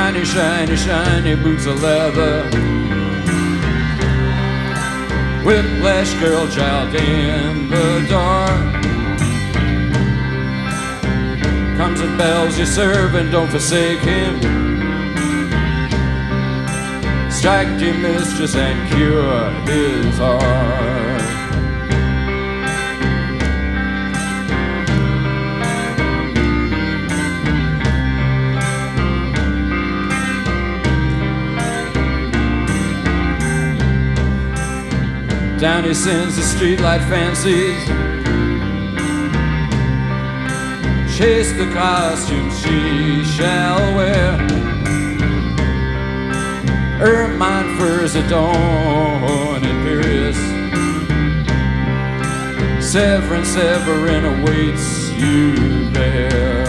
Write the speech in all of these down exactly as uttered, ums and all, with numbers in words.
Shiny, shiny, shiny boots of leather. Whiplash girl child in the dark. Comes and bells you serve and don't forsake him. Strike your mistress and cure his heart. Down he sends the streetlight fancies. Chase the costumes she shall wear. Ermine furs adorn imperious. Severin, Severin awaits you there.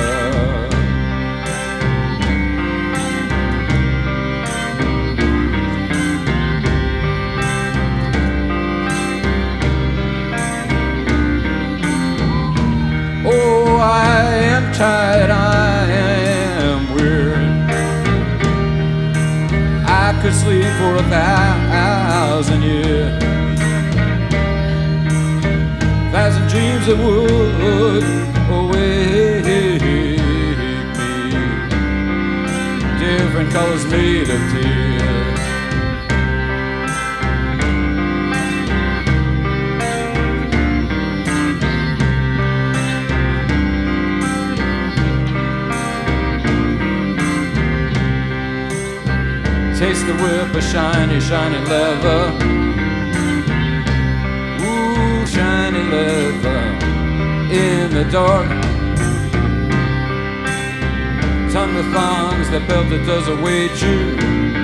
Oh, I am tired, I am weary. I could sleep for a thousand years. Thousand dreams that would awake me. Different colors made of tears. Taste the whip of shiny, shiny leather. Ooh, shiny leather in the dark. Tongue the thongs that belt that does await you.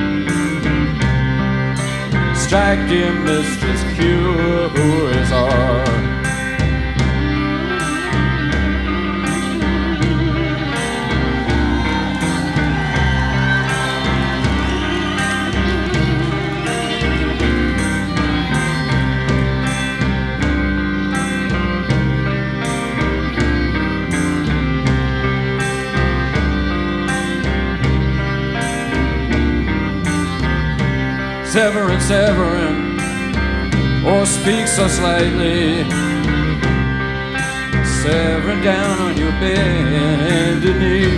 Strike dear mistress, cure his heart. Severin, Severin, or speak so slightly. Severin, down on your bended knee.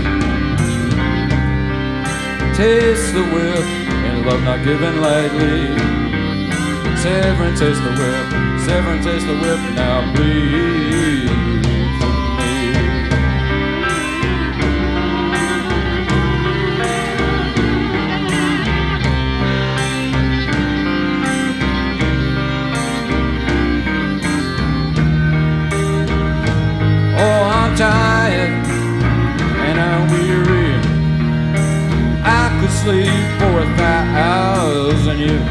Taste the whip, and love not given lightly. Severin, taste the whip. Severin, taste the whip. Now breathe for me. Tired and I'm weary. I could sleep for a thousand years.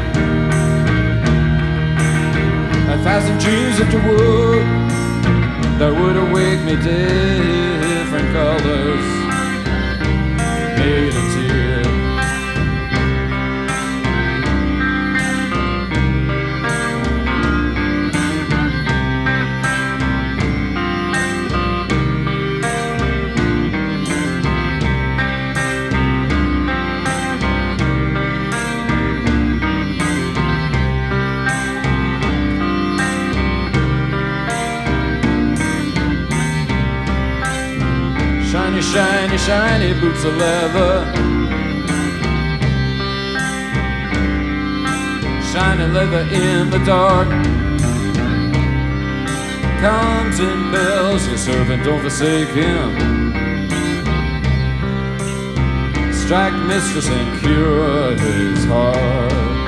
A thousand dreams that you would, that would awake me different colors made of tears. Shiny, shiny, shiny boots of leather. Shiny leather in the dark. Comes and bells your servant, don't forsake him. Strike mistress and cure his heart.